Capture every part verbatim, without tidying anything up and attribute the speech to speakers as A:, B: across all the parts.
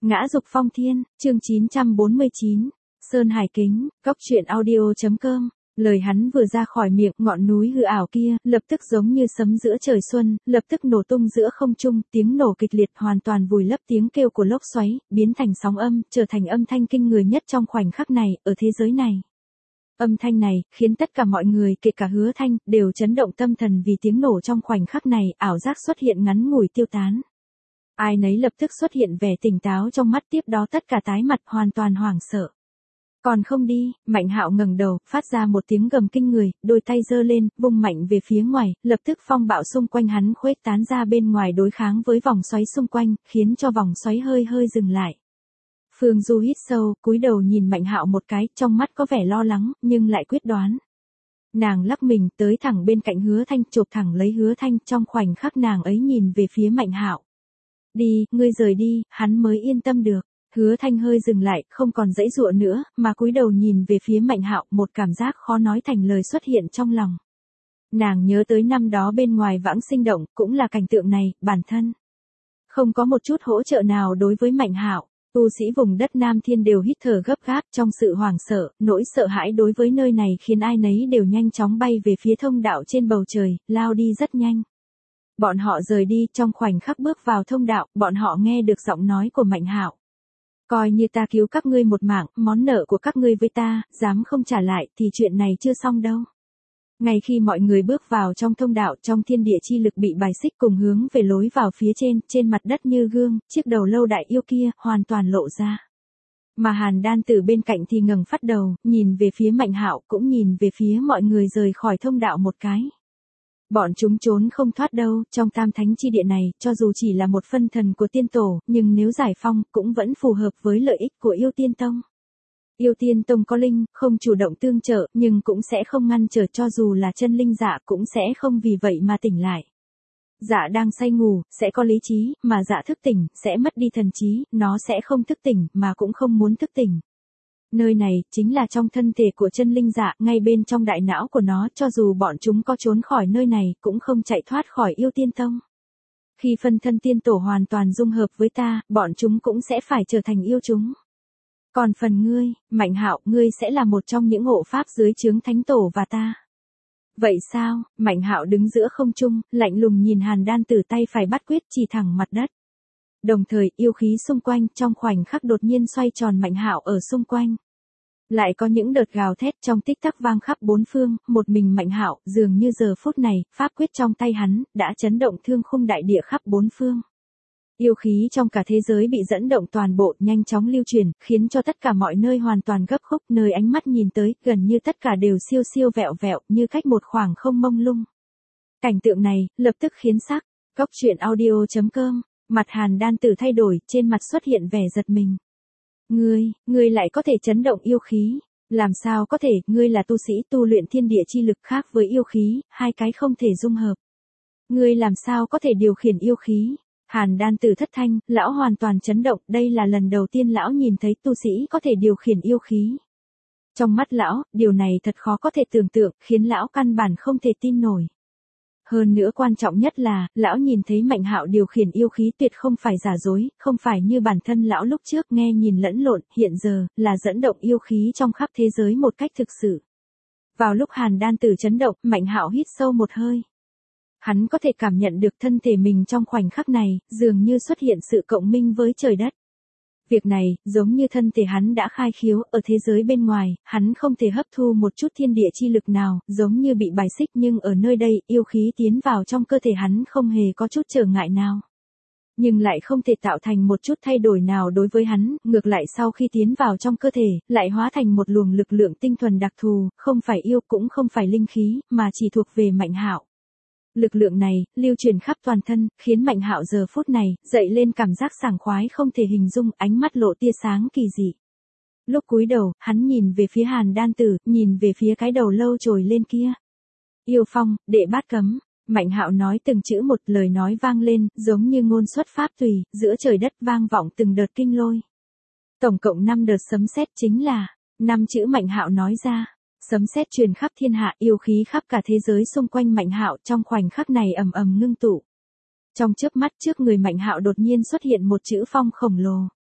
A: Ngã dục phong thiên, chương chín trăm bốn mươi chín. Sơn Hải Kính, Cóc truyện audio.com. Lời hắn vừa ra khỏi miệng, ngọn núi hư ảo kia, lập tức giống như sấm giữa trời xuân, lập tức nổ tung giữa không trung, tiếng nổ kịch liệt hoàn toàn vùi lấp tiếng kêu của lốc xoáy, biến thành sóng âm, trở thành âm thanh kinh người nhất trong khoảnh khắc này, ở thế giới này. Âm thanh này, khiến tất cả mọi người, kể cả Hứa Thanh, đều chấn động tâm thần vì tiếng nổ trong khoảnh khắc này, ảo giác xuất hiện ngắn ngủi tiêu tán. Ai nấy lập tức xuất hiện vẻ tỉnh táo trong mắt, tiếp đó tất cả tái mặt hoàn toàn hoảng sợ. Còn không đi, Mạnh Hạo ngẩng đầu, phát ra một tiếng gầm kinh người, đôi tay giơ lên, vung mạnh về phía ngoài, lập tức phong bạo xung quanh hắn khuếch tán ra bên ngoài đối kháng với vòng xoáy xung quanh, khiến cho vòng xoáy hơi hơi dừng lại. Phương Du hít sâu, cúi đầu nhìn Mạnh Hạo một cái, trong mắt có vẻ lo lắng, nhưng lại quyết đoán. Nàng lắc mình tới thẳng bên cạnh Hứa Thanh, chộp thẳng lấy Hứa Thanh, trong khoảnh khắc nàng ấy nhìn về phía Mạnh Hạo. Đi, ngươi rời đi, hắn mới yên tâm được. Hứa Thanh hơi dừng lại, không còn giãy giụa nữa, mà cúi đầu nhìn về phía Mạnh Hạo, một cảm giác khó nói thành lời xuất hiện trong lòng. Nàng nhớ tới năm đó bên ngoài vãng sinh động, cũng là cảnh tượng này, bản thân không có một chút hỗ trợ nào đối với Mạnh Hạo. Tu sĩ vùng đất Nam Thiên đều hít thở gấp gáp trong sự hoảng sợ, nỗi sợ hãi đối với nơi này khiến ai nấy đều nhanh chóng bay về phía thông đạo trên bầu trời, lao đi rất nhanh. Bọn họ rời đi, trong khoảnh khắc bước vào thông đạo, bọn họ nghe được giọng nói của Mạnh Hạo. Coi như ta cứu các ngươi một mạng, món nợ của các ngươi với ta, dám không trả lại, thì chuyện này chưa xong đâu. Ngay khi mọi người bước vào trong thông đạo, trong thiên địa chi lực bị bài xích cùng hướng về lối vào phía trên, trên mặt đất như gương, chiếc đầu lâu đại yêu kia, hoàn toàn lộ ra. Mà Hàn Đan Tử bên cạnh thì ngẩng phát đầu, nhìn về phía Mạnh Hạo, cũng nhìn về phía mọi người rời khỏi thông đạo một cái. Bọn chúng trốn không thoát đâu, trong tam thánh chi địa này, cho dù chỉ là một phân thần của tiên tổ, nhưng nếu giải phong, cũng vẫn phù hợp với lợi ích của yêu tiên tông. Yêu tiên tông có linh, không chủ động tương trợ, nhưng cũng sẽ không ngăn trở, cho dù là chân linh dạ cũng sẽ không vì vậy mà tỉnh lại. Dạ đang say ngủ, sẽ có lý trí, mà dạ thức tỉnh, sẽ mất đi thần trí, nó sẽ không thức tỉnh, mà cũng không muốn thức tỉnh. Nơi này, chính là trong thân thể của chân linh dạ, ngay bên trong đại não của nó, cho dù bọn chúng có trốn khỏi nơi này, cũng không chạy thoát khỏi yêu tiên tông. Khi phân thân tiên tổ hoàn toàn dung hợp với ta, bọn chúng cũng sẽ phải trở thành yêu chúng. Còn phần ngươi, Mạnh Hạo, ngươi sẽ là một trong những hộ pháp dưới trướng thánh tổ và ta. Vậy sao? Mạnh Hạo đứng giữa không trung, lạnh lùng nhìn Hàn Đan Tử tay phải bắt quyết chỉ thẳng mặt đất. Đồng thời, yêu khí xung quanh trong khoảnh khắc đột nhiên xoay tròn Mạnh Hạo ở xung quanh. Lại có những đợt gào thét trong tích tắc vang khắp bốn phương, một mình Mạnh Hạo, dường như giờ phút này, pháp quyết trong tay hắn, đã chấn động thương khung đại địa khắp bốn phương. Yêu khí trong cả thế giới bị dẫn động toàn bộ, nhanh chóng lưu truyền, khiến cho tất cả mọi nơi hoàn toàn gấp khúc, nơi ánh mắt nhìn tới, gần như tất cả đều siêu siêu vẹo vẹo, như cách một khoảng không mông lung. Cảnh tượng này, lập tức khiến sắc, Cóc truyện audio.com, mặt Hàn Đan Tử thay đổi, trên mặt xuất hiện vẻ giật mình. Ngươi, ngươi lại có thể chấn động yêu khí, làm sao có thể, ngươi là tu sĩ tu luyện thiên địa chi lực khác với yêu khí, hai cái không thể dung hợp. Ngươi làm sao có thể điều khiển yêu khí? Hàn Đan Tử thất thanh, lão hoàn toàn chấn động, đây là lần đầu tiên lão nhìn thấy tu sĩ có thể điều khiển yêu khí. Trong mắt lão, điều này thật khó có thể tưởng tượng, khiến lão căn bản không thể tin nổi. Hơn nữa quan trọng nhất là, lão nhìn thấy Mạnh Hạo điều khiển yêu khí tuyệt không phải giả dối, không phải như bản thân lão lúc trước nghe nhìn lẫn lộn, hiện giờ, là dẫn động yêu khí trong khắp thế giới một cách thực sự. Vào lúc Hàn Đan Tử chấn động, Mạnh Hạo hít sâu một hơi. Hắn có thể cảm nhận được thân thể mình trong khoảnh khắc này, dường như xuất hiện sự cộng minh với trời đất. Việc này, giống như thân thể hắn đã khai khiếu, ở thế giới bên ngoài, hắn không thể hấp thu một chút thiên địa chi lực nào, giống như bị bài xích, nhưng ở nơi đây, yêu khí tiến vào trong cơ thể hắn không hề có chút trở ngại nào. Nhưng lại không thể tạo thành một chút thay đổi nào đối với hắn, ngược lại sau khi tiến vào trong cơ thể, lại hóa thành một luồng lực lượng tinh thuần đặc thù, không phải yêu cũng không phải linh khí, mà chỉ thuộc về Mạnh Hạo. Lực lượng này, lưu truyền khắp toàn thân, khiến Mạnh Hạo giờ phút này, dậy lên cảm giác sảng khoái không thể hình dung, ánh mắt lộ tia sáng kỳ dị. Lúc cúi đầu, hắn nhìn về phía Hàn Đan Tử, nhìn về phía cái đầu lâu trồi lên kia. Yêu phong, đệ bát cấm. Mạnh Hạo nói từng chữ một, lời nói vang lên, giống như ngôn xuất pháp tùy, giữa trời đất vang vọng từng đợt kinh lôi. Tổng cộng năm đợt sấm sét chính là, năm chữ Mạnh Hạo nói ra. Sấm sét truyền khắp thiên hạ, yêu khí khắp cả thế giới xung quanh Mạnh Hạo, trong khoảnh khắc này ầm ầm ngưng tụ. Trong chớp mắt trước người Mạnh Hạo đột nhiên xuất hiện một chữ phong khổng lồ.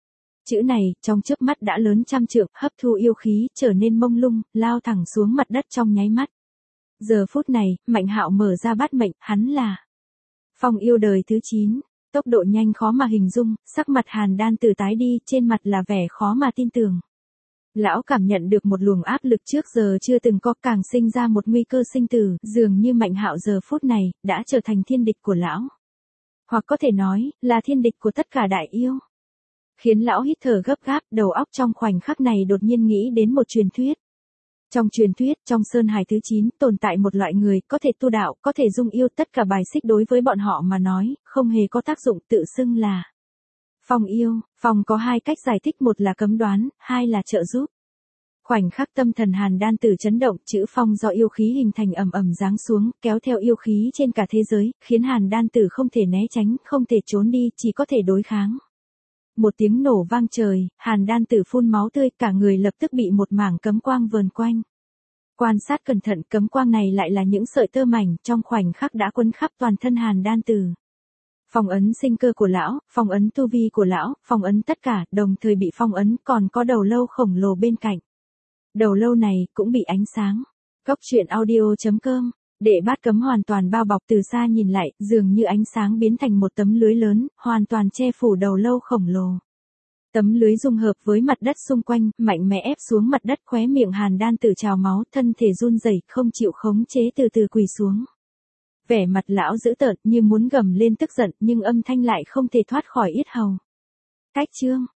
A: Chữ này, trong chớp mắt đã lớn trăm trượng, hấp thu yêu khí, trở nên mông lung, lao thẳng xuống mặt đất trong nháy mắt. Giờ phút này, Mạnh Hạo mở ra bát mệnh, hắn là Phong yêu đời thứ chín. Tốc độ nhanh khó mà hình dung, sắc mặt Hàn Đan Tử tái đi, trên mặt là vẻ khó mà tin tưởng. Lão cảm nhận được một luồng áp lực trước giờ chưa từng có, càng sinh ra một nguy cơ sinh tử, dường như Mạnh Hạo giờ phút này, đã trở thành thiên địch của lão. Hoặc có thể nói, là thiên địch của tất cả đại yêu. Khiến lão hít thở gấp gáp, đầu óc trong khoảnh khắc này đột nhiên nghĩ đến một truyền thuyết. Trong truyền thuyết, trong Sơn Hải thứ chín, tồn tại một loại người, có thể tu đạo, có thể dung yêu, tất cả bài xích đối với bọn họ mà nói, không hề có tác dụng, tự xưng là Phong yêu. Phong có hai cách giải thích, một là cấm đoán, hai là trợ giúp. Khoảnh khắc tâm thần Hàn Đan Tử chấn động, chữ phong do yêu khí hình thành ầm ầm giáng xuống, kéo theo yêu khí trên cả thế giới, khiến Hàn Đan Tử không thể né tránh, không thể trốn đi, chỉ có thể đối kháng. Một tiếng nổ vang trời, Hàn Đan Tử phun máu tươi, cả người lập tức bị một mảng cấm quang vờn quanh. Quan sát cẩn thận, cấm quang này lại là những sợi tơ mảnh, trong khoảnh khắc đã quấn khắp toàn thân Hàn Đan Tử. Phong ấn sinh cơ của lão, phong ấn tu vi của lão, phong ấn tất cả, đồng thời bị phong ấn, còn có đầu lâu khổng lồ bên cạnh. Đầu lâu này cũng bị ánh sáng. Cốc truyện audio chấm com. Để bát cấm hoàn toàn bao bọc, từ xa nhìn lại, dường như ánh sáng biến thành một tấm lưới lớn, hoàn toàn che phủ đầu lâu khổng lồ. Tấm lưới dung hợp với mặt đất xung quanh, mạnh mẽ ép xuống mặt đất, khóe miệng Hàn Đan Tử trào máu, thân thể run rẩy, không chịu khống chế từ từ quỳ xuống. Vẻ mặt lão dữ tợn như muốn gầm lên tức giận, nhưng âm thanh lại không thể thoát khỏi yết hầu. Cách chương